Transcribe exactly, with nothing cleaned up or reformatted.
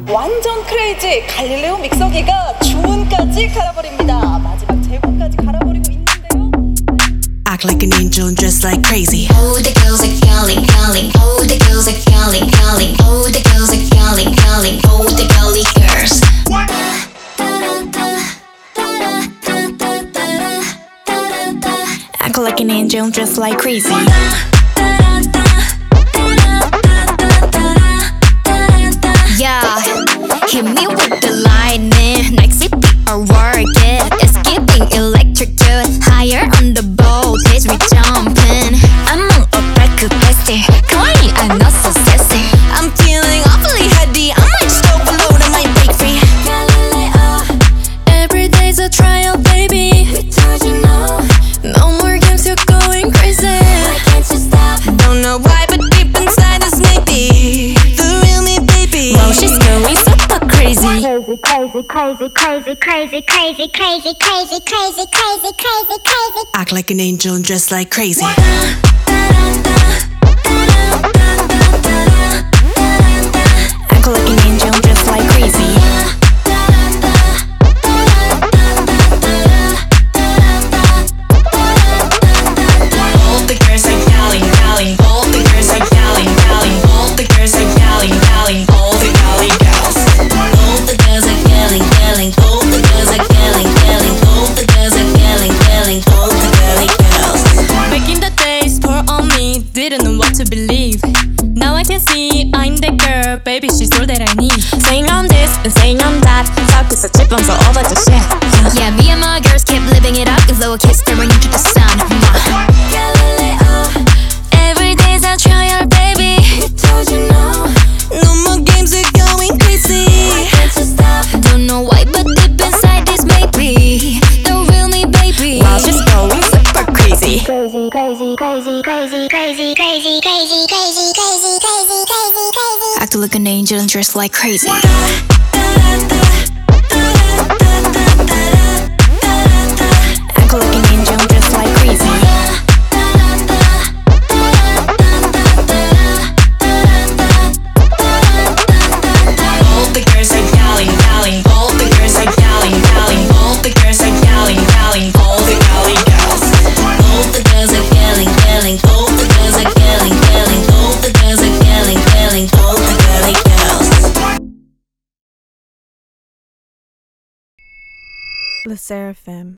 완전 크레이지 갈릴레오 믹서기가 주문까지 갈아버립니다. 마지막 제공까지 갈아버리고 있는데요. Act like an angel, dressed like crazy. Oh, the girls are calling, calling. Oh, the girls are calling, calling. Oh, the girls are calling, calling. Oh, the girly girls. Act like an angel, dressed like crazy. Yeah, hit me with the lightning. Like C P R working. It's giving electrical. Higher on the voltage, we jumping. I'm on a back capacity. Crying, I'm not so sassy. I'm feeling awfully heady. I might just overload, I might break free. Galileo, every day's a trial, baby. We told you no. No more games, you're going crazy. Why can't you stop? Don't know why, but deep inside us maybe the real me, baby. Wow, she's going super crazy. Crazy, crazy, crazy, crazy, crazy, crazy, crazy, crazy, crazy, crazy, crazy, crazy. Act like an angel, dressed like crazy. Act like an angel, dressed like crazy. All the girls are yelling, yelling. All the girls are yelling, yelling. All the girls are yelling, yelling. All the yelling girls. All the girls are yelling, yelling. All the girls are yelling, yelling. All the girls are yelling, yelling. All the girly girls. Back in the days, poor on me, didn't know what to believe. Now I can see I'm the girl, baby, she's all that I need. Saying I'm this and saying I'm that. 자꾸서 짚으면서 over the shit. Yeah, me and my girls kept living it up. Cause I would kiss staring into the sun. Galileo, every day's a trial, baby. We told you no. No more games, are going crazy. Why can't you stop? Don't know why, but deep inside this may be the real me, baby. Wow, she's going super crazy. Crazy, crazy, crazy, crazy, crazy, crazy, crazy, crazy, crazy, crazy, crazy, crazy. Act like an angel, dressed like crazy. Act like an angel, dressed like crazy. All the girls are yelling, yelling. All the girls are yelling, yelling. All the girls are yelling, yelling. All the yelly girls. All the girls are yelling, yelling. All the girls are yelling, yelling. All the girls are yelling, yelling. All the girly girls. Le Seraphim.